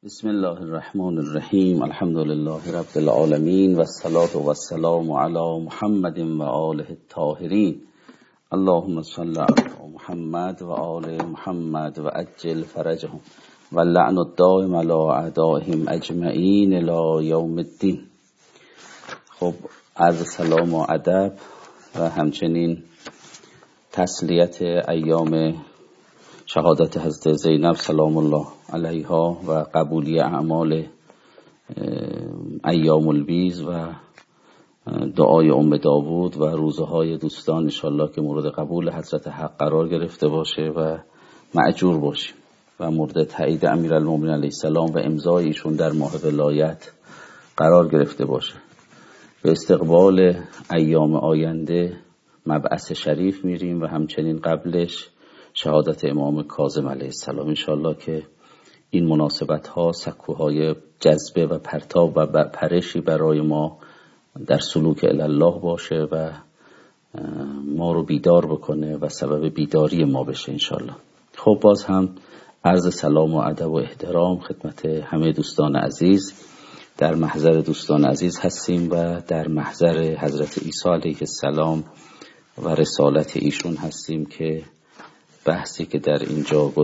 بسم الله الرحمن الرحیم. الحمد لله رب العالمین و الصلاة و السلام علی محمد و آله الطاهرین. اللهم صل علی محمد و آل محمد و عجل فرجهم و لعن الدائم علی اعدائهم اجمعین الی یوم الدین. خب، عرض سلام و ادب و همچنین تسلیت ایام شهادت حضرت زینب سلام الله علیها و قبولی اعمال ایام البیض و دعای ام داوود و روزهای دوستان، انشالله که مورد قبول حضرت حق قرار گرفته باشه و مأجور باشیم و مورد تایید امیرالمومنین علیه السلام و امضای ایشون در ماه ولایت قرار گرفته باشه. به استقبال ایام آینده مبعث شریف میریم و همچنین قبلش شهادت امام کاظم علیه السلام. انشالله که این مناسبت ها سکوهای جذبه و پرتاب و پرشی برای ما در سلوک الله باشه و ما رو بیدار بکنه و سبب بیداری ما بشه انشالله. خب، باز هم عرض سلام و ادب و احترام خدمت همه دوستان عزیز. در محضر دوستان عزیز هستیم و در محضر حضرت عیسی علیه السلام و رسالت ایشون هستیم که بحثی که در اینجا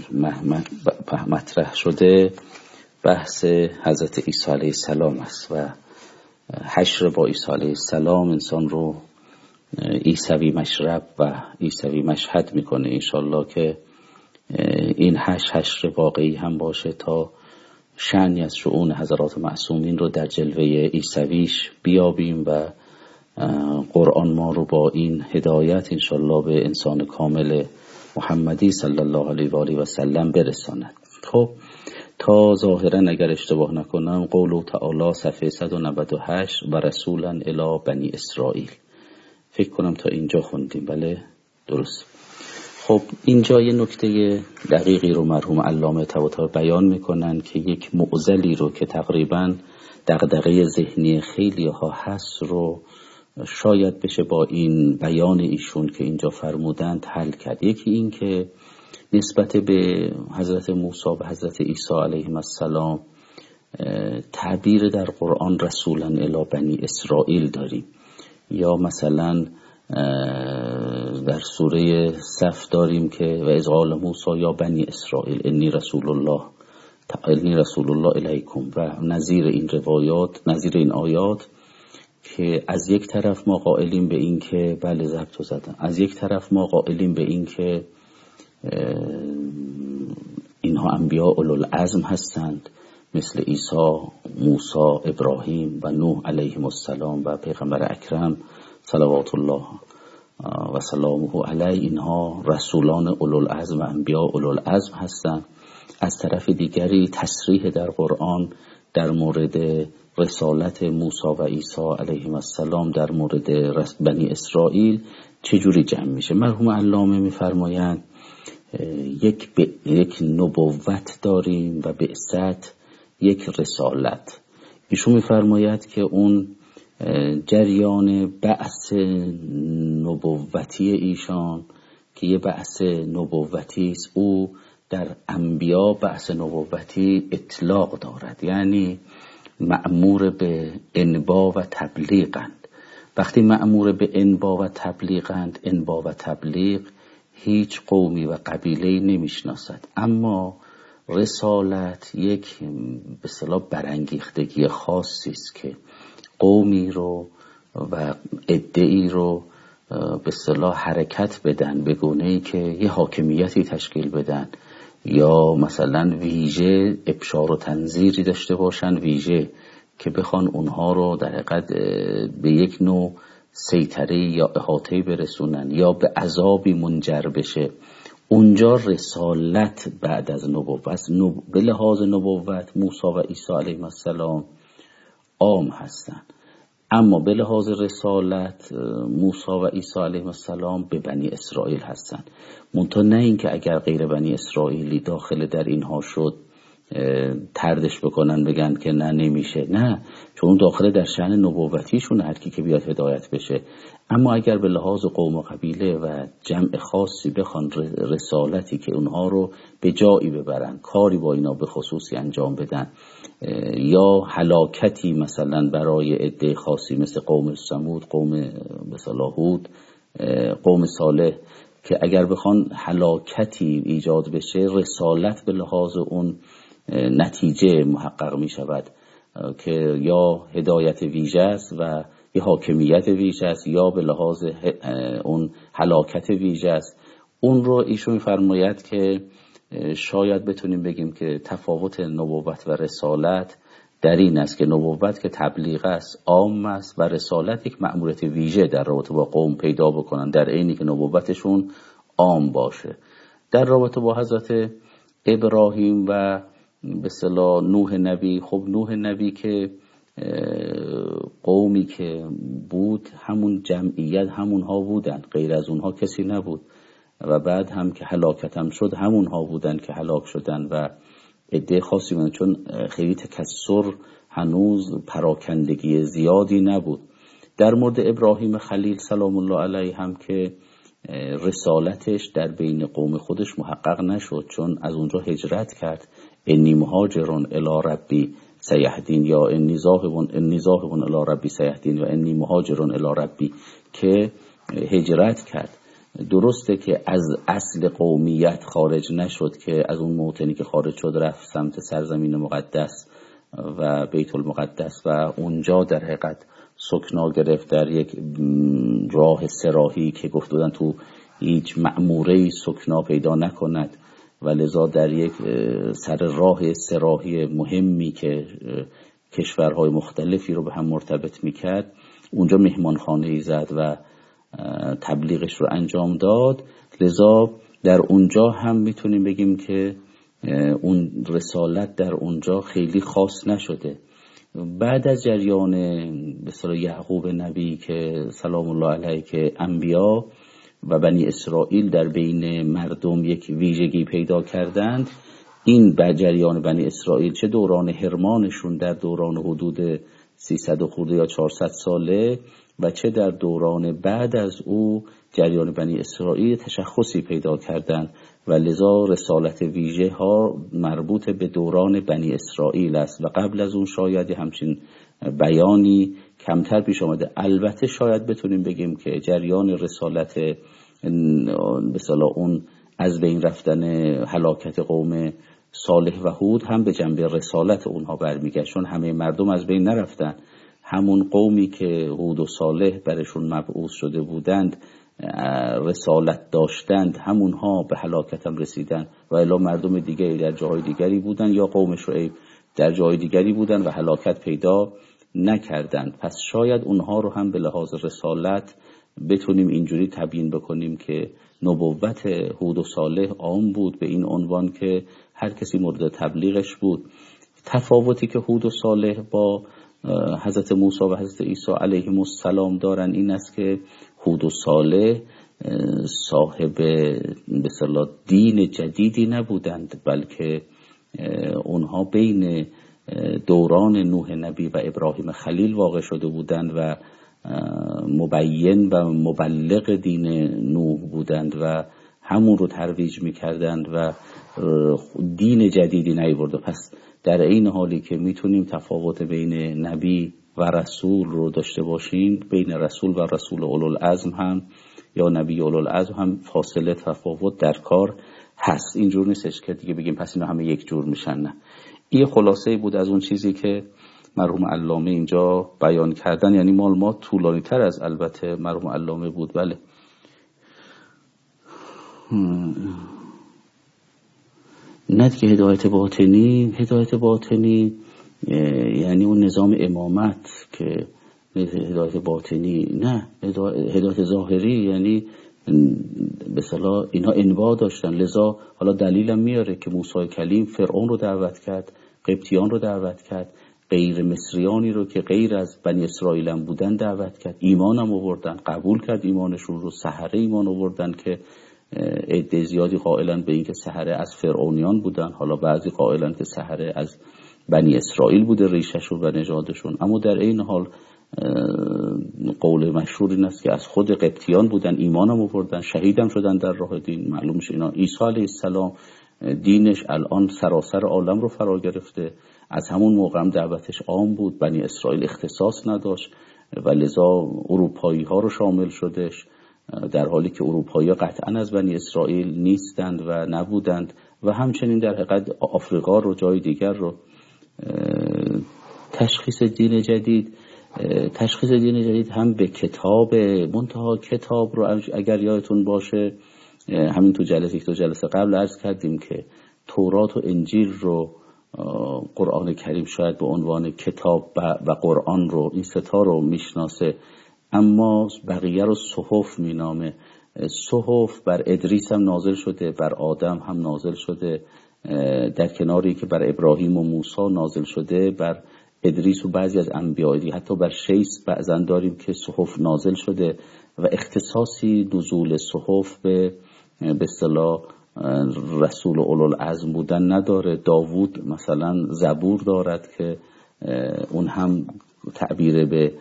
مطرح شده بحث حضرت عیسی علیه السلام است و حشر با عیسی علیه السلام انسان رو عیسوی مشرب و عیسوی مشهد میکنه. انشالله که این حشر واقعی هم باشه تا شأنی از شؤون حضرات معصومین رو در جلوه عیسویش بیابیم و قرآن ما رو با این هدایت انشالله به انسان کامل محمدی صلی الله علیه و آله و سلم برساند. خب، تا ظاهرا اگر اشتباه نکنم قول تعالی صفحه 198 و رسولا الی بنی اسرائیل، فکر کنم تا اینجا خوندیم. بله، درست. خب، اینجا یه نکته دقیقی رو مرحوم علامه طباطبایی بیان میکنن که یک معضلی رو که تقریبا دغدغه ذهنی خیلی ها هست رو شاید بشه با این بیان ایشون که اینجا فرمودند حل کرد. یکی این که نسبت به حضرت موسی و حضرت عیسی علیهم السلام تعبیر در قرآن رسولا الی بنی اسرائیل داریم، یا مثلا در سوره صف داریم که و اذ قال موسی یا بنی اسرائیل انی رسول الله الیکم و نظیر این روایات، نظیر این آیات که از یک طرف ما قائلیم به این که بله ضبط زدن، از یک طرف ما قائلیم به این که اینها انبیاء اولوالعزم هستند مثل عیسی، موسی، ابراهیم و نوح علیهم السلام و پیغمبر اکرم صلوات الله و سلامه علیه. اینها رسولان اولوالعزم و انبیاء اولوالعزم هستند. از طرف دیگری تصریح در قرآن در مورد رسالت موسی و عیسی علیهم السلام در مورد بنی اسرائیل چجوری جمع میشه؟ مرحوم علامه میفرمایند یک نبوت داریم و بعثت یک رسالت. ایشون میفرماید که اون جریان بعث نبوتی ایشان که یه بعث نبوتی است، او در انبیا بعث نبوتی اطلاق دارد، یعنی مأمور به انبا و تبلیغند. وقتی مأمور به انبا و تبلیغند، انبا و تبلیغ هیچ قومی و قبیله‌ای نمیشناسد، اما رسالت یک به اصطلاح برانگیختگی خاصی است که قومی رو و عده‌ای رو به اصطلاح حرکت بدن به گونه‌ای که یه حاکمیتی تشکیل بدن، یا مثلا ویژه ابشار و تنذیری داشته باشن، ویژه که بخوان اونها رو در حقیقت به یک نوع سیطره یا احاطه برسونن یا به عذابی منجر بشه. اونجا رسالت بعد از نبوت، به لحاظ نبوت موسی و عیسی علیهم السلام عام هستن، اما به لحاظ رسالت موسی و عیسی علیهم السلام به بنی اسرائیل هستن. منتها نه این که اگر غیر بنی اسرائیلی داخل در اینها شد تردش بکنن بگن که نه نمیشه، نه، چون داخل در شأن نبوتیشون هر کی که بیاد هدایت بشه. اما اگر به لحاظ قوم و قبیله و جمع خاصی بخوان رسالتی که اونها رو به جایی ببرن، کاری با اینا به خصوصی انجام بدن، یا هلاکتی مثلا برای عده خاصی مثل قوم ثمود، قوم مثلا هود، قوم صالح، که اگر بخوان هلاکتی ایجاد بشه، رسالت به لحاظ اون نتیجه محقق می شود که یا هدایت ویژه است و یا حاکمیت ویژه است، یا به لحاظ اون هلاکت ویژه است. اون رو ایشون فرماید که شاید بتونیم بگیم که تفاوت نبوت و رسالت در این است که نبوت که تبلیغ است، عام است، و رسالت یک مأموریت ویژه در رابطه با قوم پیدا بکنن، در عینی که نبوتشون عام باشه. در رابطه با حضرت ابراهیم و به اصطلاح نوح نبی، خب نوح نبی که قومی که بود همون جمعیت همونها بودن، غیر از اونها کسی نبود، و بعد هم که هلاکت هم شد همونها بودن که هلاک شدن و عده خاصی بودن، چون خیلی تکثر هنوز پراکندگی زیادی نبود. در مورد ابراهیم خلیل سلام الله علیه هم که رسالتش در بین قوم خودش محقق نشد، چون از اونجا هجرت کرد. انی مهاجرون الی ربی سیهدین، یا انی ذاهبون الی ربی سیهدین و انی مهاجرون الی ربی، که هجرت کرد. درسته که از اصل قومیت خارج نشد، که از اون موطنی که خارج شد رفت سمت سرزمین مقدس و بیت المقدس و اونجا در حقیقت سکنا گرفت در یک راه سراحی که گفت بودن تو هیچ مأموره‌ای سکنا پیدا نکند، و لذا در یک سر راه سراحی مهمی که کشورهای مختلفی رو به هم مرتبط میکرد اونجا مهمانخانه‌ای زد و تبلیغش رو انجام داد. لذا در اونجا هم میتونیم بگیم که اون رسالت در اونجا خیلی خاص نشده. بعد از جریان به اصطلاح یعقوب نبی که سلام الله علیه، که انبیا و بنی اسرائیل در بین مردم یک ویژگی پیدا کردند، این بعد جریان بنی اسرائیل چه دوران حرمانشون در دوران حدود 300 خورده یا 400 ساله و چه در دوران بعد از او جریان بنی اسرائیل تشخصی پیدا کردند و لذا رسالت ویژه ها مربوط به دوران بنی اسرائیل است و قبل از اون شاید همچین بیانی کمتر پیش آمده. البته شاید بتونیم بگیم که جریان رسالت به اصطلاح اون از بین رفتن هلاکت قوم صالح و هود هم به جنبه رسالت اونها برمیگشت، چون همه مردم از بین نرفتن. همون قومی که هود و صالح برشون مبعوث شده بودند رسالت داشتند، همونها به هلاکت هم رسیدن، و الا مردم دیگری در جاهای دیگری بودند یا قوم شعیب در جای دیگری بودند و هلاکت پیدا نکردند. پس شاید اونها رو هم به لحاظ رسالت بتونیم اینجوری تبیین بکنیم که نبوت هود و صالح عام بود به این عنوان که هر کسی مورد تبلیغش بود. تفاوتی که هود و صالح با حضرت موسی و حضرت عیسی علیهم السلام دارن این است که هود و صالح صاحب به اصطلاح دین جدیدی نبودند، بلکه اونها بین دوران نوح نبی و ابراهیم خلیل واقع شده بودند و مبین و مبلغ دین نوح بودند و همون رو ترویج میکردند و دین جدیدی نیاورده. پس در این حالی که میتونیم تفاوت بین نبی و رسول رو داشته باشیم، بین رسول و رسول اولوالعزم هم یا نبی اولوالعزم هم فاصله تفاوت در کار هست. اینجور نیستش که دیگه بگیم پس اینا همه یک جور میشن، نه. این خلاصه بود از اون چیزی که مرحوم علامه اینجا بیان کردن، یعنی مال ما طولانی تر از البته مرحوم علامه بود. بله نه که هدایت باطنی یعنی اون نظام امامت که هدایت باطنی، نه هدایت ظاهری یعنی به اصطلاح اینا انواع داشتن. لذا حالا دلیلم میاره که موسی کلیم فرعون رو دعوت کرد، قبطیان رو دعوت کرد، غیر مصریانی رو که غیر از بنی اسرائیل هم بودن دعوت کرد، ایمان هم آوردن، قبول کرد ایمانشون رو، سحره ایمان آوردن که عده زیادی قائلن به اینکه سحره از فرعونیان بودن، حالا بعضی قائلن که سحره از بنی اسرائیل بوده ریششون و نژادشون. اما در این حال قول مشهور این است که از خود قبطیان بودن، ایمان هم آوردن، شهید هم شدن در راه دین. معلوم میشه اینا. عیسی علیه السلام دینش الان سراسر عالم رو فرا گرفته، از همون موقع هم دعوتش عام بود، بنی اسرائیل اختصاص نداشت و لذا اروپایی ها رو شامل شدش، در حالی که اروپایی ها قطعا از بنی اسرائیل نیستند و نبودند. و همچنین در حقیقت آفریقا رو، جای دیگر رو. تشخیص دین جدید هم به کتاب، منتها کتاب رو اگر یادتون باشه همین تو جلسه قبل عرض کردیم که تورات و انجیل رو قرآن کریم شاید به عنوان کتاب و قرآن رو، این ستا رو میشناسه، اما بقیه رو صحف مینامه. صحف بر ادریس هم نازل شده، بر آدم هم نازل شده، در کناری که بر ابراهیم و موسی نازل شده، بر ادریس و بعضی از انبیاء، حتی بر شیس بعضن داریم که صحف نازل شده و اختصاصی نزول صحف به اصطلاح رسول اولوالعزم بودن نداره. داوود مثلا زبور دارد که اون هم تعبیر به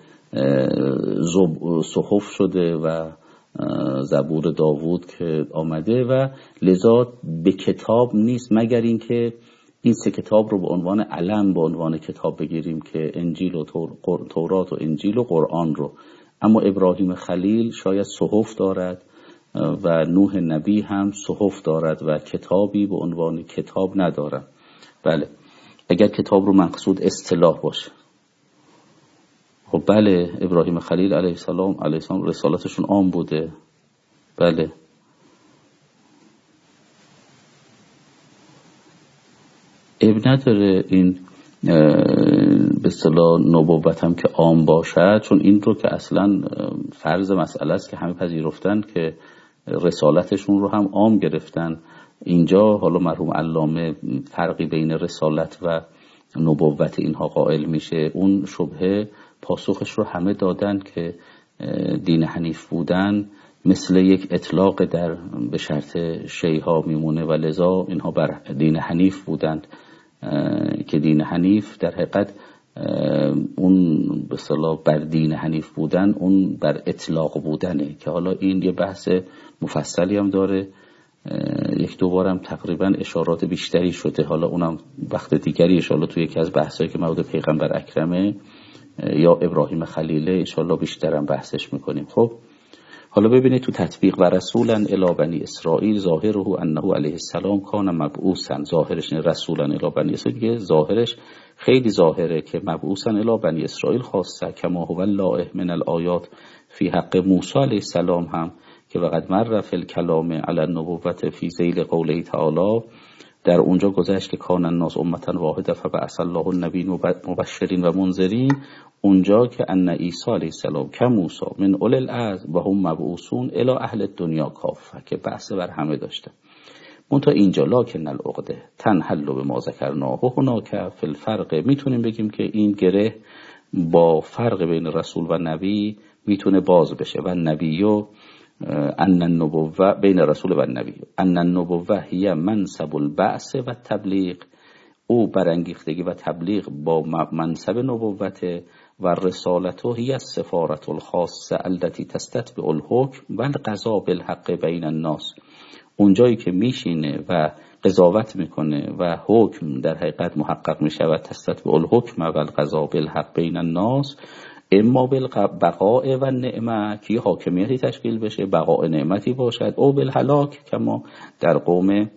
صحف شده و زبور داوود که آمده و لذا به کتاب نیست، مگر اینکه این سه کتاب رو به عنوان علم، به عنوان کتاب بگیریم که انجیل و تورات و انجیل و قرآن رو. اما ابراهیم خلیل شاید صحف دارد و نوح نبی هم صحف دارد و کتابی به عنوان کتاب ندارد. بله، اگر کتاب رو مقصود اصطلاح باشه. خب بله، ابراهیم خلیل علیه السلام رسالتشون عام بوده. بله، اب نداره این به اصطلاح نبوت هم که عام باشد، چون این رو که اصلا فرض مسئله است که همه پذیرفتن که رسالتشون رو هم عام گرفتن. اینجا حالا مرحوم علامه فرقی بین رسالت و نبوت اینها قائل میشه. اون شبهه پاسخش رو همه دادن که دین حنیف بودن مثل یک اطلاق به شرط شیعه میمونه و لذا اینها بر دین حنیف بودند که دین حنیف در حقیقت اون به اصطلاح بر دین حنیف بودن اون بر اطلاق بودنه، که حالا این یه بحث مفصلی هم داره، یک دو بارم تقریبا اشارات بیشتری شده، حالا اونم وقت دیگری ان شاءالله توی یکی از بحثایی که مربوط پیغمبر اکرمه یا ابراهیم خلیله ان شاءالله بیشترم بحثش میکنیم. خب حالا ببینید تو تطبیق و رسولا الی بنی اسرائیل ظاهره انه علیه السلام کان مبعوثا، ظاهرش این رسولا الی بنی اسرائیل دیگه ظاهرش خیلی ظاهره که مبعوثا الی بنی اسرائیل خاصه، کما هو اللائح من الآیات فی حق موسی علیه السلام هم که وقد مر فی الکلام علی النبوة فی ذیل قوله تعالی، در اونجا گذشت که کان الناس امة واحده فبعث الله النبیین مبشرین و منذرین، اونجا که ان عیسی علیه السلام که موسی من اولی العزم و هم مبعوثون الی اهل الدنیا کافه، که بحث بر همه داشته. منتها اینجا لکن العقده تنحل به ما ذکرناه هناک فی الفرق، میتونیم بگیم که این گره با فرق بین رسول و نبی میتونه باز بشه. و نبیو ان النبوة بین رسول و نبی ان النبوة هی منصب البعث و تبلیغ، او برانگیختگی و تبلیغ با منصب نبوت و رسالته هی السفارة الخاصه التي تستتبع الحکم و القضاء بالحق بین الناس، اونجایی که میشینه و قضاوت میکنه و حکم در حقیقت محقق میشه و تستتبع الحکم و القضاء بالحق بین الناس، اما بالبقاء و نعمت که حاکمیتی تشکیل بشه، بقاء نعمتی باشد، او بالهلاک کما در قوم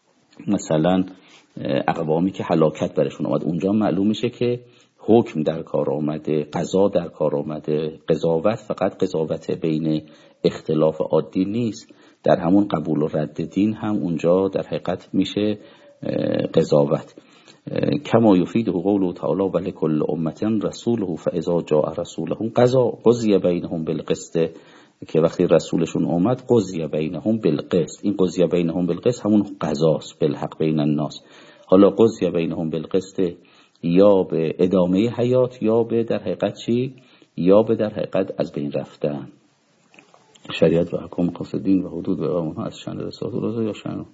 مثلا اقوامی که هلاکت برشون آمد، اونجا معلوم میشه که حکم در کار آمده، قضا در کار آمده. قضاوت فقط قضاوت بین اختلاف عادی نیست، در همون قبول و رد دین هم اونجا در حقیقت میشه قضاوت. کما یفیده قوله تعالی و لکل امة رسوله فاذا جاء رسولهم قضی بینهم بالقسط، که وقتی رسولشون اومد قضی بینهم بالقسط، این قضی بینهم بالقسط همون قضاست، بالحق بین الناس. حالا قضی بینهم بالقسط یا به ادامه حیات یا به در حقیقت چی؟ یا به در حقیقت از بین رفتن. شریعت و احکام قاصدین و حدود و اقامها از شأن رسالت الله یا شأن.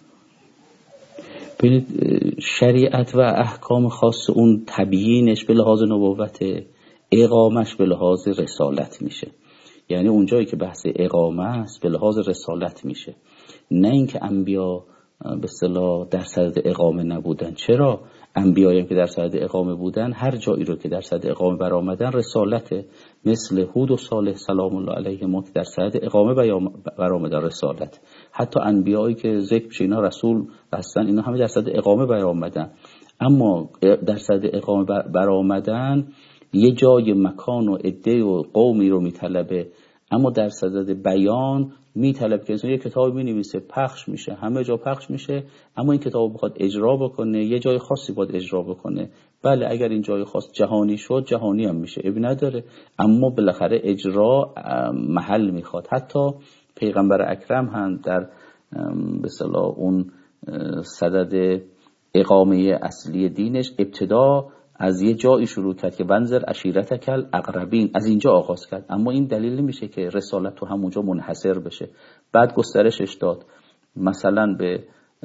ببینید شریعت و احکام خاص اون تبیینش به لحاظ نبوت، اقامش به لحاظ رسالت میشه. یعنی اونجایی که بحث اقامه است به لحاظ رسالت میشه، نه اینکه انبیا به اصطلاح در صدد اقامه نبودن. چرا؟ انبیایی هم که در صدد اقامه بودن، هر جایی رو که در صدد اقامه برآمدن رسالته. مثل هود و صالح سلام الله علیهم که در صدد اقامه برآمدن رسالت. حتی انبیایی که ذکر میشه اینا رسول هستن، اینا همه در صدد اقامه برآمدن. اما در صدد اقامه برآمدن یه جای مکان و عده و قومی رو میطلبه، اما در صدد بیان میطلب که انسان یه کتاب مینویسه، پخش میشه، همه جا پخش میشه، اما این کتاب بخواد اجرا بکنه یه جای خاصی باید اجرا بکنه. بله اگر این جای خاص جهانی شد جهانی هم میشه، ابی نداره، اما بالاخره اجرا محل میخواد. حتی پیغمبر اکرم هم در به اصطلاح اون صدد اقامه اصلی دینش ابتدا از یه جایی شروع کرد که بنظر عشیرتک الاقربین، از اینجا آغاز کرد، اما این دلیل نمیشه که رسالت تو همونجا منحصر بشه. بعد گسترشش داد، مثلا به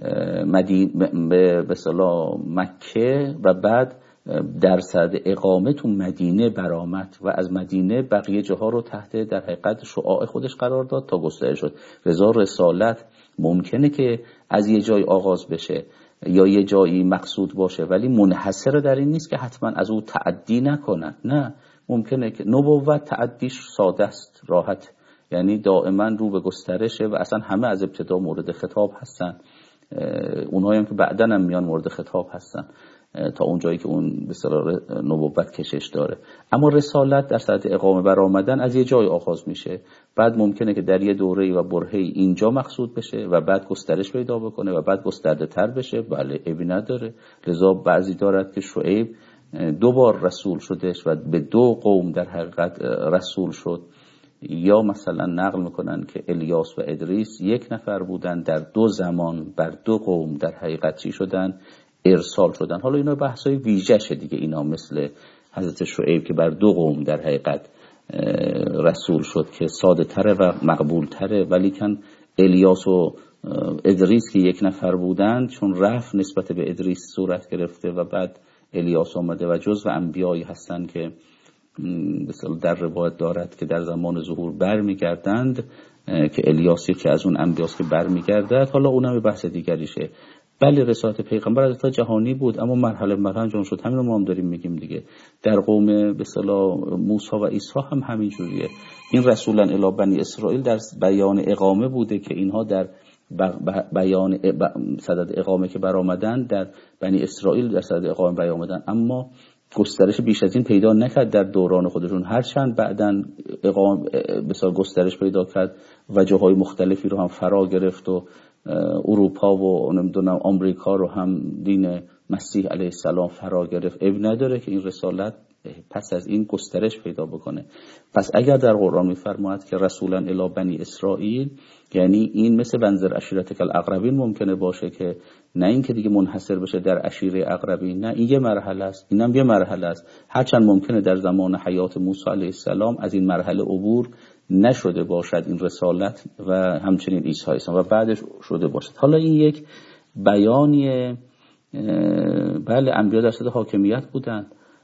به اصطلاح مکه و بعد در صدد اقامه تو مدینه برآمد و از مدینه بقیه جاها رو تحت در حقیقت شعاع خودش قرار داد تا گسترش شد. لذا رسالت ممکنه که از یه جای آغاز بشه یا یه جایی مقصود باشه، ولی منحصر در این نیست که حتما از او تعدی نکنن. نه، ممکنه که نبوت تعدیش ساده است، راحت، یعنی دائما رو به گسترشه و اصلا همه از ابتدا مورد خطاب هستن، اونهایی هم که بعدن هم میان مورد خطاب هستن تا اون جایی که اون به اصطلاح نبوت کشش داره. اما رسالت در صدد اقامه برآمدن از یه جای آغاز میشه، بعد ممکنه که در یه دوره و برهه‌ای اینجا مقصود بشه و بعد گسترش پیدا بکنه و بعد گسترده تر بشه. بله عیبی نداره. لذا بعضی دارد که شعیب 2 بار رسول شدش و به 2 قوم در حقیقت رسول شد، یا مثلا نقل میکنن که الیاس و ادریس 1 نفر بودن، در 2 زمان بر 2 قوم در حقیقت چی شدن؟ ارسال شدن. حالا اینا بحثای ویژه‌شه دیگه، اینا مثل حضرت شعیب که بر 2 قوم در حقیقت رسول شد که ساده تره و مقبول تره، ولی کن الیاس و ادریس که 1 نفر بودن، چون رفع نسبت به ادریس صورت گرفته و بعد الیاس آمده و جزو انبیایی هستن که مثلا در روایت دارد که در زمان ظهور برمیگردند، که الیاس یکی از اون انبیاست که برمیگردد. حالا اونم بحث دیگریشه. بله رسالت پیغمبر از تا جهانی بود، اما مرحله انجام شد. همین رو ما هم داریم میگیم دیگه. در قوم به اصطلاح موسی و عیسی هم همین جوریه. این رسولا الی بنی اسرائیل در بیان اقامه بوده که اینها در بیان صدد اقامه که برآمدن در بنی اسرائیل در صدد اقامه برآمدن، اما گسترش بیش از این پیدا نکرد در دوران خودشون. هرچند بعداً اقامه بسیار گسترش پیدا کرد و جاهای مختلفی رو هم فرا گرفت و اروپا و نمیدونم آمریکا رو هم دین مسیح علیه السلام فرا گرفت. اب نداره که این رسالت پس از این گسترش پیدا بکنه. پس اگر در قرآن میفرماید که رسولا الی بنی اسرائیل، یعنی این مثل بنظر عشیرتک الاقربین ممکنه باشه که نه این که دیگه منحصر بشه در عشیره اقربین، نه این یه مرحله است، اینم یه مرحله است. هرچند ممکنه در زمان حیات موسی علیه السلام از این مرحله عبور نشده باشد این رسالت و همچنین عیسی السلام و بعدش شده باشد. حالا این یک بیانیه. بله انبیا در صدد حاکمیت بودن،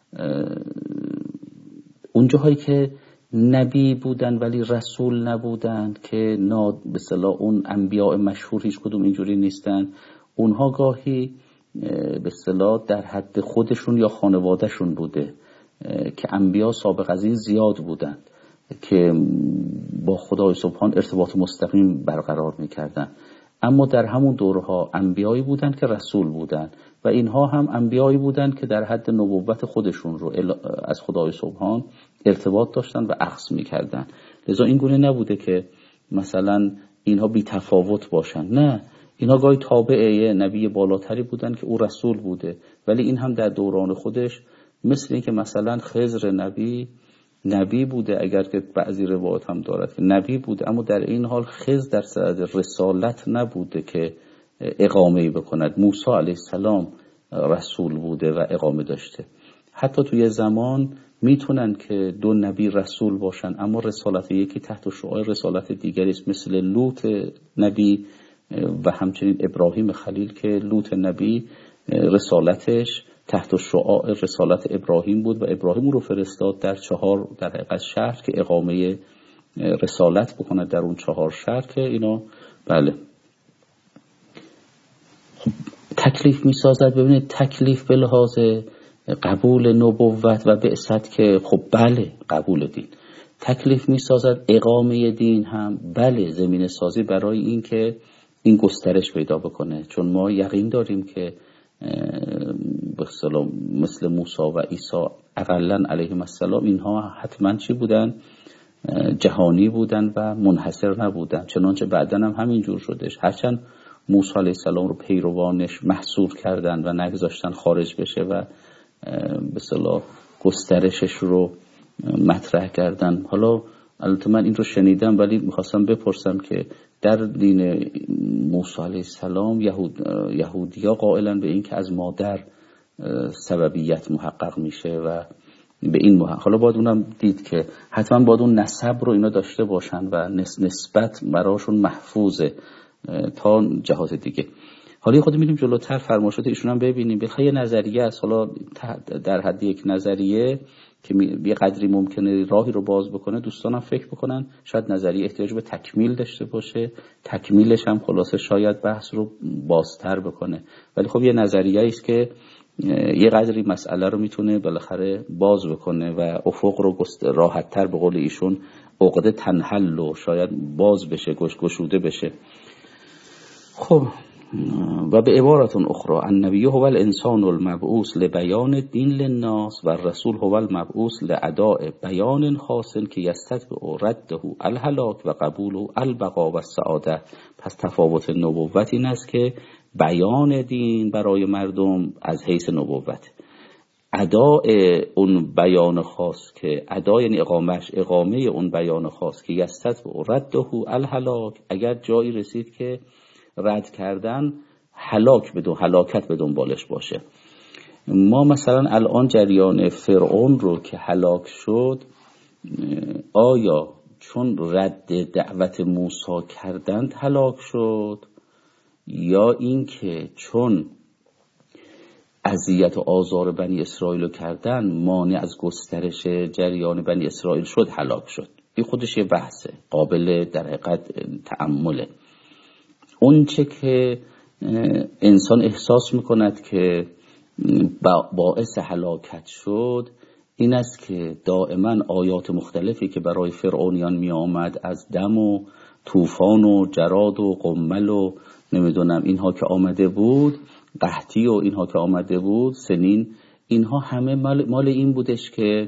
اونجاهایی که نبی بودن ولی رسول نبودن که به اصطلاح اون انبیاء مشهور هیچ کدوم اینجوری نیستن، اونها گاهی به اصطلاح در حد خودشون یا خانوادهشون بوده که انبیا سابق از این زیاد بودن که با خدای سبحان ارتباط مستقیم برقرار میکردن. اما در همون دورها انبیایی بودن که رسول بودن و اینها هم انبیایی بودن که در حد نبوت خودشون رو از خدای سبحان ارتباط داشتن و اخذ میکردن. لذا این گونه نبوده که مثلا اینها بی تفاوت باشن، نه، اینها گاهی تابع نبی بالاتری بودن که او رسول بوده، ولی این هم در دوران خودش مثل این که مثلا خضر نبی بوده، اگر که بعضی روایات هم دارد که نبی بوده، اما در این حال خضر در صدد رسالت نبوده که اقامه بکند. موسی علیه السلام رسول بوده و اقامه داشته. حتی توی زمان میتونن که دو نبی رسول باشن اما رسالت یکی تحت شعاع رسالت دیگری است، مثل لوط نبی و همچنین ابراهیم خلیل که لوط نبی رسالتش تحت شعاع رسالت ابراهیم بود و ابراهیم رو فرستاد در 4 در حقیقت شهر که اقامه رسالت بکنه در اون 4 شهر که اینا بله تکلیف میسازد. ببینید تکلیف به لحاظ قبول نبوت و بعثت که خب بله قبول دین، تکلیف میسازد اقامه دین هم بله زمینه سازی برای این که این گسترش پیدا بکنه، چون ما یقین داریم که به اصطلاح مثل موسی و عیسی اقلا علیهم السلام اینها حتما چی بودن؟ جهانی بودن و منحصر نبودن، چنانچه بعدن هم همینجور شدش. هرچند موسی علیه السلام رو پیروانش محصور کردن و نگذاشتن خارج بشه و به اصطلاح گسترشش رو مطرح کردن. حالا البته من این رو شنیدم ولی میخواستم بپرسم که در دین موسی علیه السلام یهودیا قائلن به این که از مادر سببیت محقق میشه و به این حالا باید اونم دید که حتما باید اون نسب رو اینا داشته باشن و نسبت براشون محفوظه تا جهات دیگه. حالا خود میریم جلوتر فرمایشات ایشون هم ببینیم. بخوای نظریه است، حالا در حد یک نظریه که یه قدری ممکنه راهی رو باز بکنه، دوستانم فکر بکنن شاید نظریه احتیاج به تکمیل داشته باشه، تکمیلش هم خلاصه شاید بحث رو بازتر بکنه، ولی خب یه نظریه است که یه قدری مسئله رو میتونه بالاخره باز بکنه و افق رو راحت‌تر به قول ایشون عقده تنحل و شاید باز بشه، گشوده بشه. خب و به عبارت اخرى النبی هو الانسان المبعوث لبیان الدین للناس و الرسول هو المبعوث لاداء بیان خاص که یستتبع رده الهلاک و قبوله البقاء و السعاده. پس تفاوت نبوت این است که بیان دین برای مردم از حیث نبوت، اداء اون بیان خاص که اداء یعنی اقامه اون بیان خاص که یستتبع رده الهلاک، اگر جایی رسید که رد کردن هلاکت به دنبالش باشه. ما مثلا الان جریان فرعون رو که هلاک شد، آیا چون رد دعوت موسی کردند هلاک شد یا این که چون اذیت و آزار بنی اسرائیل رو کردن مانع از گسترش جریان بنی اسرائیل شد هلاک شد؟ این خودش یه بحثه قابل در حقیقت تأمله. اون چه که انسان احساس میکند که باعث هلاکت شد این است که دائما آیات مختلفی که برای فرعونیان می آمد از دم و طوفان و جراد و قمل و نمیدونم اینها که آمده بود، قحطی و اینها که آمده بود، سنین، اینها همه مال این بودش که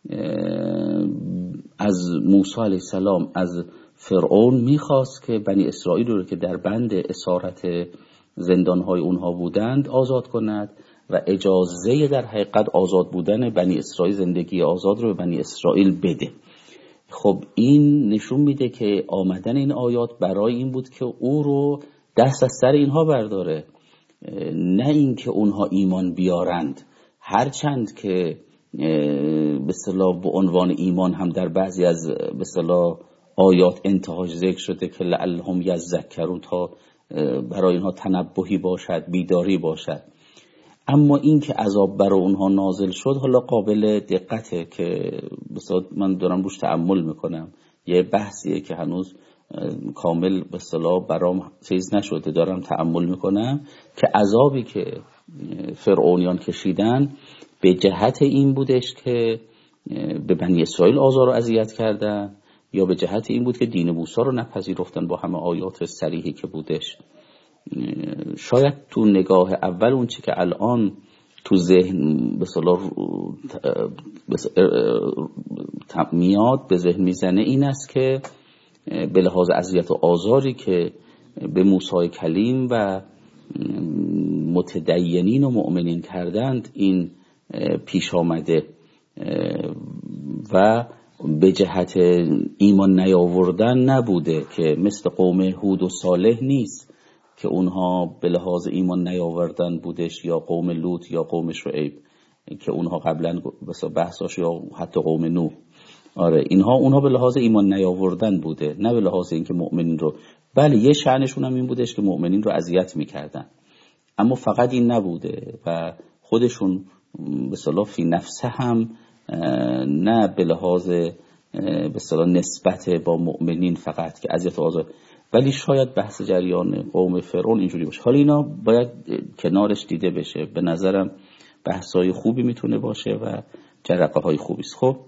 از موسی علیه السلام از فرعون میخواست که بنی اسرائیل رو که در بند اسارت زندانهای اونها بودند آزاد کند و اجازه در حقیقت آزاد بودن بنی اسرائیل، زندگی آزاد رو به بنی اسرائیل بده. خب این نشون میده که آمدن این آیات برای این بود که او رو دست از سر اینها برداره، نه این که اونها ایمان بیارند. هرچند که به اصطلاح به عنوان ایمان هم در بعضی از به اصطلاح آیات انتهاش ذکر شده که لعلهم یذکرون، تا برای اینها تنبهی باشد، بیداری باشد. اما این که عذاب برای اونها نازل شد حالا قابل دقته که بسیار من دارم روش تأمل میکنم، یه بحثیه که هنوز کامل به اصطلاح برام چیز نشده، دارم تأمل میکنم که عذابی که فرعونیان کشیدن به جهت این بودش که به بنی اسرائیل آزار و اذیت کردن یا به جهت این بود که دین موسی رو نپذیرفتن با همه آیات صریحی که بودش. شاید تو نگاه اول اون چی که الان تو ذهن به اصطلاح میاد به ذهن میزنه این است که به لحاظ اذیت و آزاری که به موسی کلیم و متدینین و مؤمنین کردند این پیش آمده و به جهت ایمان نیاوردن نبوده، که مثل قوم هود و صالح نیست که اونها به لحاظ ایمان نیاوردن بودش، یا قوم لوط یا قوم شعیب. که اونها قبلا بحثاش، یا حتی قوم نوح، آره اونها به لحاظ ایمان نیاوردن بوده، نه به لحاظ اینکه مؤمنین رو، بله یه شأنشون هم این بودش که مؤمنین رو اذیت میکردن، اما فقط این نبوده و خودشون به اصطلاح فی نفسه هم نه به لحاظ به اصطلاح نسبت با مؤمنین فقط که اذیت و آزار، ولی شاید بحث جریان قوم فرعون اینجوری باشه. حالا اینا باید کنارش دیده بشه، به نظرم بحثای خوبی میتونه باشه و جرقه های خوبی است. خب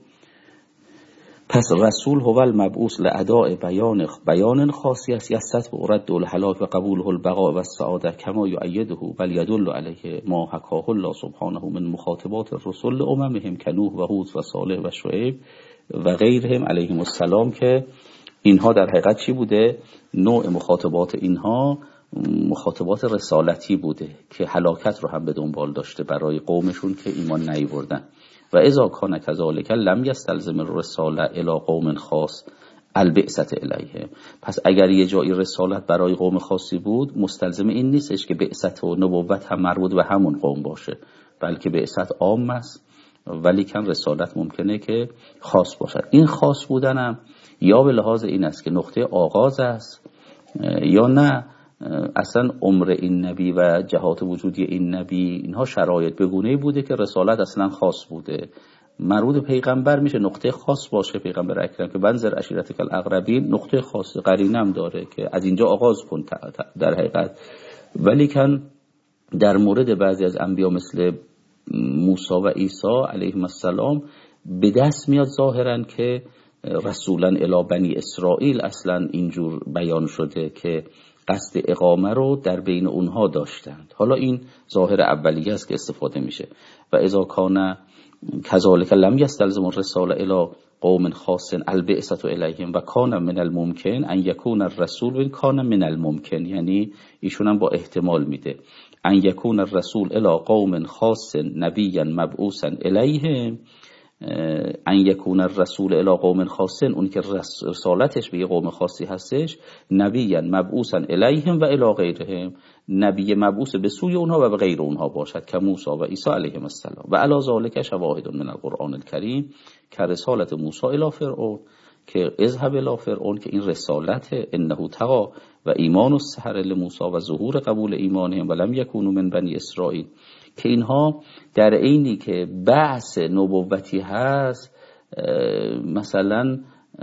پس رسول هو المبعوث لاداء بیان خاصی است یستت و رد الهلاک و قبوله البقاء و السعاده کما یؤیده بل یدل علیه ما حکاه الله سبحانه من مخاطبات الرسل اممهم کنوح و هود و صالح و شعیب و غیرهم علیهم السلام، که اینها در حقیقت چی بوده؟ نوع مخاطبات اینها مخاطبات رسالتی بوده که هلاکت رو هم به دنبال داشته برای قومشون که ایمان نیاوردن. و اذا کان کذالک لم یستلزم الرساله الی قوم خاص البعثة الیهم، پس اگر یه جایی رسالت برای قوم خاصی بود مستلزم این نیستش که بعثت و نبوت هم مربوط به همون قوم باشه، بلکه بعثت عام است ولی کن رسالت ممکنه که خاص باشد. این خاص بودنم یا به لحاظ این است که نقطه آغاز است، یا نه اصلا عمر این نبی و جهات وجودی این نبی اینها شرایط بگونه‌ای بوده که رسالت اصلا خاص بوده. مربوط پیغمبر میشه نقطه خاص باشه، پیغمبر اکرم که بنظر عشیرتک الاقربین نقطه خاص قرینم داره که از اینجا آغاز کن در حقیقت. ولی کن در مورد بعضی از انبیا مثل موسی و عیسی علیهم السلام به دست میاد ظاهرا که رسولا الی بنی اسرائیل اصلا اینجور بیان شده که قصد اقامه رو در بین اونها داشتند. حالا این ظاهر اولیه است که استفاده میشه. و اذا کان کذالک لم یستلزم الرساله الی قوم خاص البعثة الیهم و کان من الممکن ان یکون الرسول و کان من الممکن، یعنی ایشون هم با احتمال میده ان یکون الرسول الی قوم خاص نبیا مبعوثا الیهم، ان یکون الرسول الی قوم خاصن، اون که رسالتش به یه قوم خاصی هستش، نبیا مبعوثا الیهم و الی غیرهم، نبی مبعوث به سوی اونها و به غیر اونها باشد که موسی و عیسی علیهم السلام. و علی ذلک شواهد من القرآن الکریم که رسالت موسی الی فرعون که اذهب الی فرعون، که این رسالت انه طغی و ایمان السحر لموسی و ظهور قبول ایمانهم و لم یکونوا من بنی اسرائیل، که اینها در عینی که بحث نبوتی هست، مثلا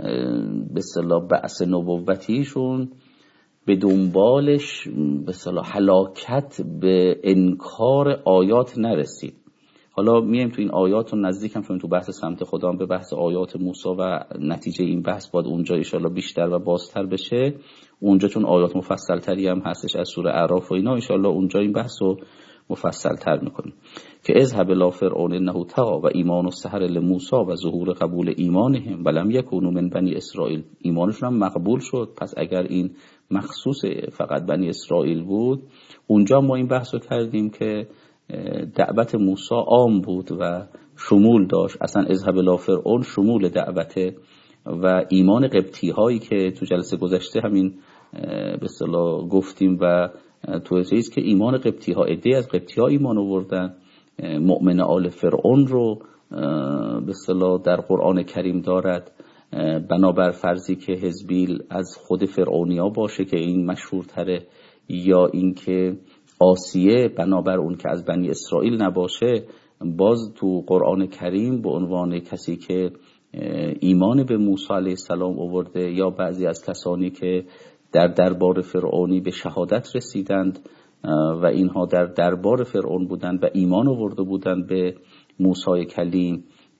به اصطلاح بحث نبوتیشون به دنبالش به اصطلاح هلاکت به انکار آیات نرسید. حالا میایم تو این آیات و نزدیک هم شدیم تو بحث سمت خدا به بحث آیات موسی و نتیجه این بحث باید اونجا ان شاءالله بیشتر و بازتر بشه اونجا، چون آیات مفصل تری هم هستش از سوره اعراف و اینا، ان شاءالله اونجا این بحث رو مفصل تر میکنیم که اذهب الی فرعون انه طغی و ایمان السحر لموسی و ظهور قبول ایمانهم و لم یکونوا من بنی اسرائیل، ایمانشون هم مقبول شد. پس اگر این مخصوص فقط بنی اسرائیل بود، اونجا ما این بحث رو کردیم که دعوت موسی عام بود و شمول داشت، اصلا اذهب الی فرعون شمول دعوته و ایمان قبطی هایی که تو جلسه گذشته همین به اصطلاح گفتیم و تو چیز که ایمان قبطی ها، عده از قبطی ها ایمان آوردن، مؤمن آل فرعون رو به اصطلاح در قرآن کریم دارد، بنابر فرضی که حزبیل از خود فرعونیا باشه که این مشهورتره، یا اینکه آسیه بنابر اون که از بنی اسرائیل نباشه، باز تو قرآن کریم به عنوان کسی که ایمان به موسی علیه السلام آورده، یا بعضی از کسانی که در دربار فرعونی به شهادت رسیدند و اینها در دربار فرعون بودند و ایمان آورده بودند به موسی کلیم،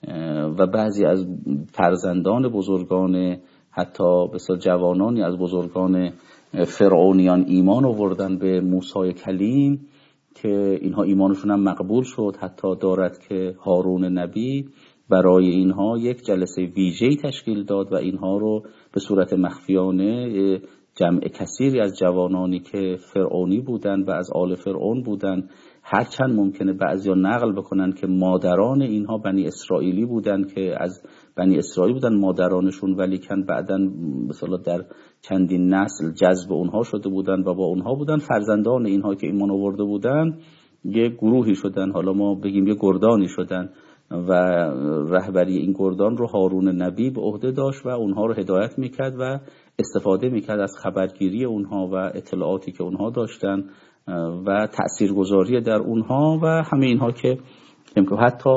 و بعضی از فرزندان بزرگان حتی بسیار جوانانی از بزرگان فرعونیان ایمان آوردن به موسی کلیم که اینها ایمانشون هم مقبول شد. حتی دارد که هارون نبی برای اینها یک جلسه ویژه‌ای تشکیل داد و اینها رو به صورت مخفیانه جمع کثیری از جوانانی که فرعونی بودند و از آل فرعون بودند، هرچند ممکنه بعضیا نقل بکنن که مادران اینها بنی اسرائیلی بودند که از بنی اسرائیل بودن مادرانشون، ولی کن بعداً مثلا در چندین نسل جذب اونها شده بودند و با اونها بودن، فرزندان اینها که ایمان آورده بودند یه گروهی شدن، حالا ما بگیم یه گردانی شدن و رهبری این گردان رو هارون نبی به عهده داشت و اونها رو هدایت میکرد و استفاده میکرد از خبرگیری اونها و اطلاعاتی که اونها داشتن و تأثیرگذاری در اونها و همه اینها که حتی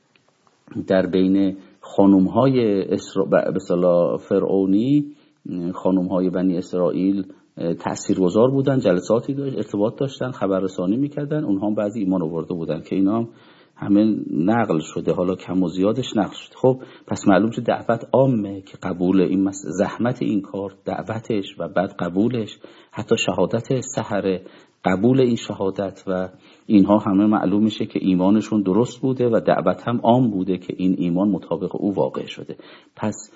در بین خانوم‌های به اصطلاح فرعونی، خانوم‌های بنی اسرائیل تأثیرگذار بودن، جلساتی داشت، ارتباط داشتن، خبررسانی میکردن، اونها هم بعضی ایمان آورده بودن که اینا هم همه نقل شده، حالا کم و زیادش نقل شده. خب پس معلوم شد دعوت عامه که قبول این زحمت این کار، دعوتش و بعد قبولش، حتی شهادت سحر، قبول این شهادت و اینها همه معلوم میشه که ایمانشون درست بوده و دعوت هم عام بوده که این ایمان مطابق او واقع شده. پس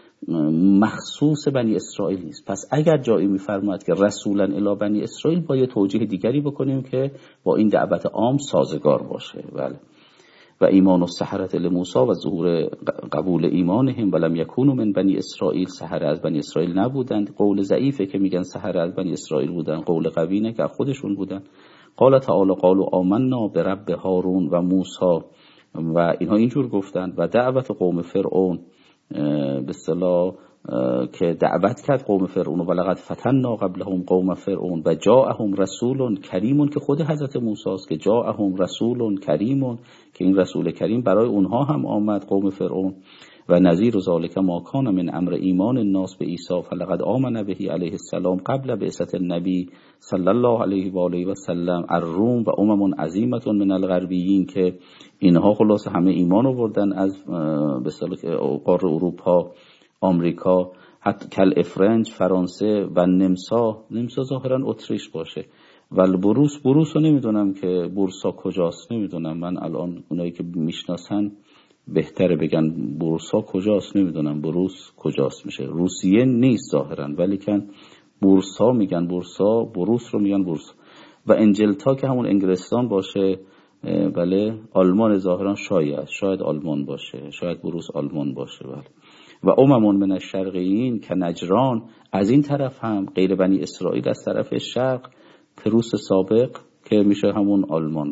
مخصوص بنی اسرائیل نیست. پس اگر جایی میفرماید که رسولا الی بنی اسرائیل، با یه توجیه دیگری بکنیم که با این دعوت عام سازگار باشه. بله. و ایمان السحرة لموسی و ظهور قبول ایمانهم ولم یکونوا من بنی اسرائیل، سحره از بنی اسرائیل نبودند. قول ضعیفه که میگن سحره از بنی اسرائیل بودن، قول قوی نه که خودشون بودن. قال تعالی قالوا آمنا برب هارون و موسی، و اینها اینجور گفتند. و دعوت قوم فرعون به اصطلاح که دعوت کرد قوم فرعون، و لقد فتنا قبلهم قوم فرعون و جاءهم رسول کریم، که خود حضرت موسی است که جاءهم رسول کریم، که این رسول کریم برای اونها هم آمد، قوم فرعون. و نظیر ذالک ما کان من امر ایمان الناس به عیسی فلقد آمن به علیه السلام قبل بعثت النبی صلی الله علیه و آله و سلم الروم و امم عظیمه من الغربیین، که اینها خلاص همه ایمان آوردن از به اصطلاح قاره اروپا، آمریکا، حتی کل افرنج، فرانسه و نمسا ظاهرا اتریش باشه. ولی بروس رو نمیدونم که بورسا کجاست، نمیدونم. من الان اونایی که میشناسن بهتره بگن بورسا کجاست، نمیدونم بروس کجاست. میشه روسیه نیست ظاهرا، ولی کن بورسا میگن بورسا، بروس رو میگن بورسا. و انجلتا که همون انگلستان باشه. بله. آلمان ظاهرا شاید آلمان باشه، شاید بروس آلمان باشه. بله. و اممون من الشرقیین که نجران، از این طرف هم غیر بنی اسرائیل از طرف شرق، پروس سابق که میشه همون آلمان.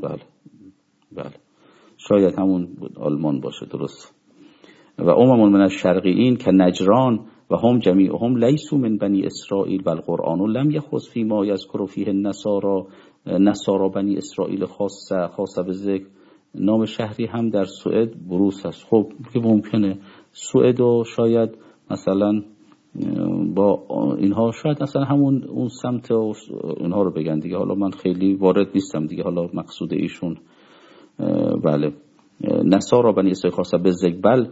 بله شاید همون آلمان باشه، درست. و اممون من الشرقیین که نجران و هم جمیعهم لیسوا من بنی اسرائیل و القرآن لم یخص فیما یذکر فیه النصارى بنی اسرائیل خاصه به ذکر. نام شهری هم در سوئد بروس است. خب که ممکنه سوئد و شاید مثلا با اینها شاید مثلا همون اون سمت و اینها رو بگن دیگه. حالا من خیلی وارد نیستم دیگه، حالا مقصود ایشون. بله. نصارى بنی اسرائیل خاصه به ذکر بل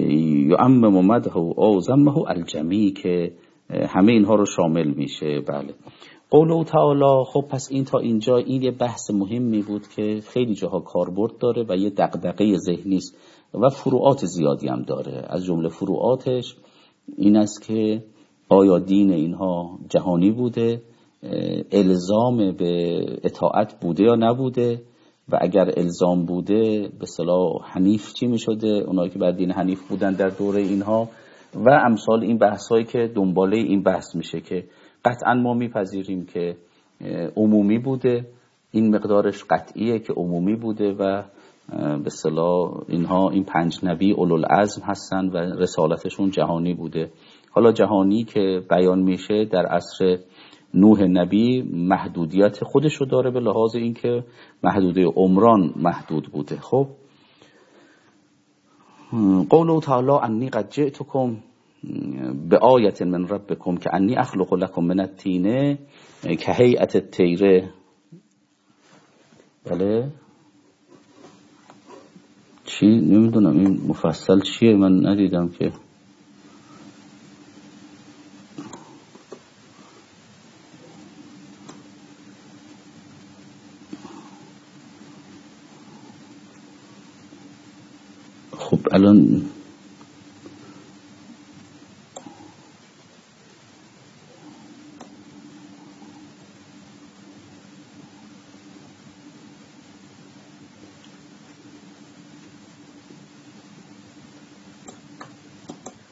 یعمم مدحه او ذمه الجمی، که همه اینها رو شامل میشه. بله. قوله تعالی. خب پس این تا اینجا این یه بحث مهمی بود که خیلی جاها کاربرد داره و یه دغدغه ذهنی است و فروعات زیادی هم داره. از جمله فروعاتش این است که آیا دین اینها جهانی بوده، الزام به اطاعت بوده یا نبوده، و اگر الزام بوده به اصطلاح حنیف چی می شده، اونایی که بر دین حنیف بودن در دوره اینها، و امثال این بحثایی که دنباله این بحث میشه که قطعا ما میپذیریم که عمومی بوده، این مقدارش قطعیه که عمومی بوده و به اصطلاح اینها این 5 نبی اولوالعزم هستن و رسالتشون جهانی بوده. حالا جهانی که بیان میشه در عصر نوح نبی محدودیت خودشو داره به لحاظ اینکه محدوده عمران محدود بوده. خب قوله تعالی انی قد جئتکم بآیة من ربکم که انی اخلق لکم من الطین که هیئت الطیر. بله چی نمیدونم این مفصل چیه، من ندیدم که. خب الان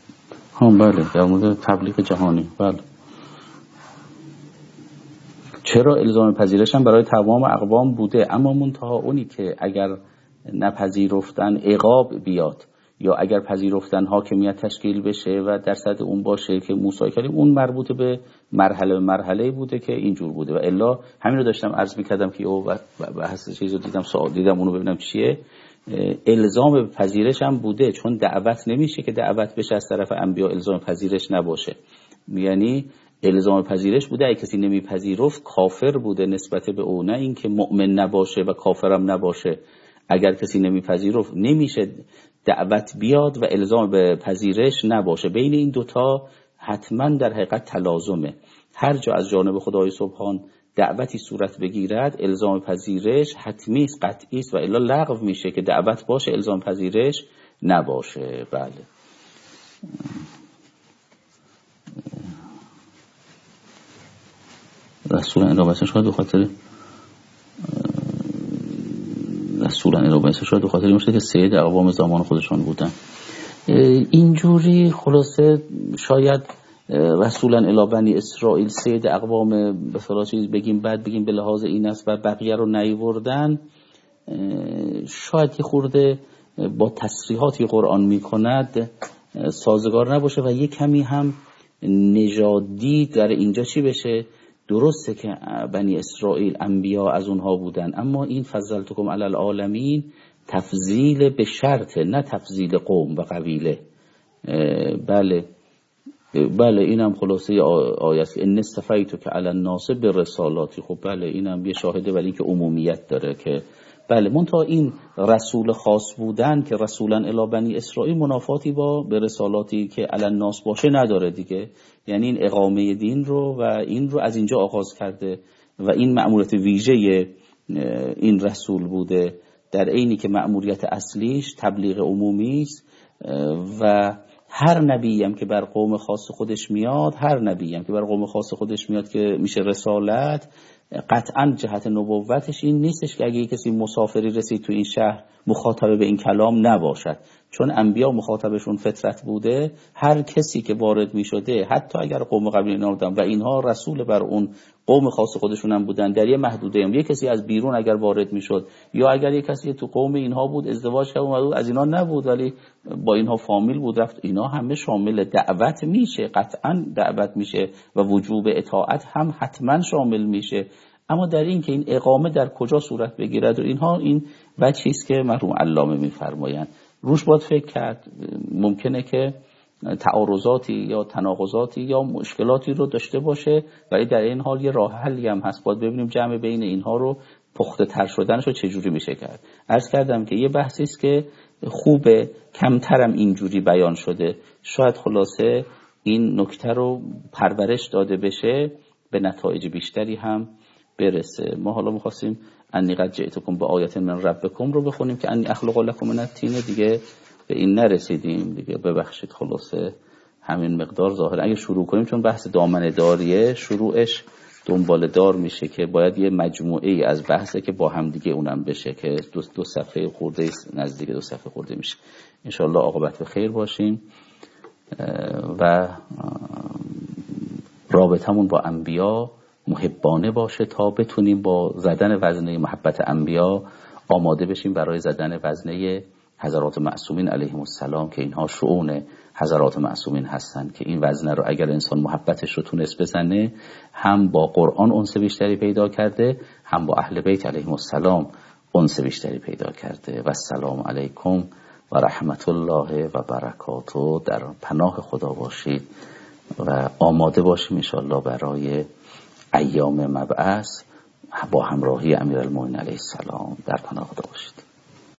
بله در مورد تبلیغ جهانی. بله چرا الزام پذیرش هم برای تمام اقوام بوده، اما منتها اونی که اگر نپذیرفتن عقاب بیاد یا اگر پذیرفتن حاکمیت تشکیل بشه و درصد اون باشه که موسی کلیم، اون مربوط به مرحله بوده که اینجور بوده. و الا همین رو داشتم عرض می‌کردم که بحث چیزو دیدم، سوال دیدم، اونو ببینم چیه. الزام پذیرش هم بوده، چون دعوت نمیشه که دعوت بشه از طرف انبیا الزام پذیرش نباشه. یعنی الزام پذیرش بوده، اگه کسی نمیپذیرفت کافر بوده نسبت به اون، نه اینکه مؤمن نباشه و کافرم نباشه. اگر کسی نمیپذیرفت نمیشه دعوت بیاد و الزام به پذیرش نباشه. بین این دوتا حتما در حقیقت تلازمه. هر جا از جانب خدای سبحان دعوتی صورت بگیرد الزام پذیرش حتمی است، قطعی است، و الا لغو میشه که دعوت باشه الزام پذیرش نباشه. بله. رسولا انابتش شاید بخاطر این باشه که سید اقوام زمان خودشان بودن. اینجوری خلاصه شاید رسولا الی بنی اسرائیل سید اقوام به اصطلاح چیز بگیم، بعد بگیم به لحاظ این است و بقیه رو نیوردن، شاید یه خورده با تصریحاتی قرآن میکند سازگار نباشه و یه کمی هم نژادی در اینجا چی بشه. درسته که بنی اسرائیل انبیا از اونها بودن، اما این فضلتکم علی العالمین تفضیل به شرط، نه تفضیل قوم و قبیله. بله اینم خلاصه آیه است، ان استفیتک علی الناس برسالاتی. خب بله اینم یه شاهده، ولی که عمومیت داره که بله منتها این رسول خاص بودن که رسولا الی بنی اسرائیل منافاتی با به رسالاتی که علی الناس باشه نداره دیگه. یعنی این اقامه دین رو و این رو از اینجا آغاز کرده و این مأموریت ویژه این رسول بوده، در عینی که مأموریت اصلیش تبلیغ عمومی است. و هر نبی هم که بر قوم خاص خودش میاد، که میشه رسالت، قطعا جهت نبوتش این نیستش که اگه کسی مسافری رسید تو این شهر مخاطب به این کلام نباشد، چون انبیا مخاطبشون فطرت بوده. هر کسی که وارد میشده، حتی اگر قوم قبلی اینا بودن و اینها رسول بر اون قوم خاص خودشون هم بودن، در یه محدوده هم یه کسی از بیرون اگر وارد میشد، یا اگر یه کسی تو قوم اینها بود ازدواج کرد اومد از اینا نبود ولی با اینها فامیل بود رفت، اینا همه شامل دعوت میشه، قطعا دعوت میشه و وجوب اطاعت هم حتما شامل میشه. اما در این که این اقامه در کجا صورت بگیرد و اینها، این وجهی است که مرحوم علامه میفرمایند روش باید فکر کرد. ممکنه که تعارضاتی یا تناقضاتی یا مشکلاتی رو داشته باشه، ولی در این حال یه راه حلی هم هست. باید ببینیم جمع بین اینها رو، پخته تر شدنش رو چجوری میشه کرد. عرض کردم که یه بحثی است که خوبه کمترم اینجوری بیان شده، شاید خلاصه این نکته رو پرورش داده بشه به نتایج بیشتری هم برسه. ما حالا می‌خواستیم انی قد جئتکم با آیت من ربکم رو بخونیم که انی اخلق لکم من الطین، دیگه به این نرسیدیم دیگه، ببخشید. خلاصه همین مقدار ظاهر اگه شروع کنیم، چون بحث دامنه داریه شروعش دنبال دار میشه که باید یه مجموعه ای از بحثه که با هم دیگه اونم بشه که دو صفحه خورده نزدیک 2 صفحه خورده میشه. انشالله عاقبت به خیر باشیم و رابطمون با انبیا محبانه باشه تا بتونیم با زدن وزنه محبت انبیا آماده بشیم برای زدن وزنه حضرات معصومین علیهم السلام، که اینها شؤون حضرات معصومین هستند، که این وزنه رو اگر انسان محبتش رو تونست بزنه، هم با قرآن انس بیشتری پیدا کرده، هم با اهل بیت علیهم السلام انس بیشتری پیدا کرده. و السلام علیکم و رحمت الله و برکاته. در پناه خدا باشید و آماده باشیم انشاءالله برای ایام مبعث با همراهی امیرالمومنین علیه السلام. در پناه خدا باشید.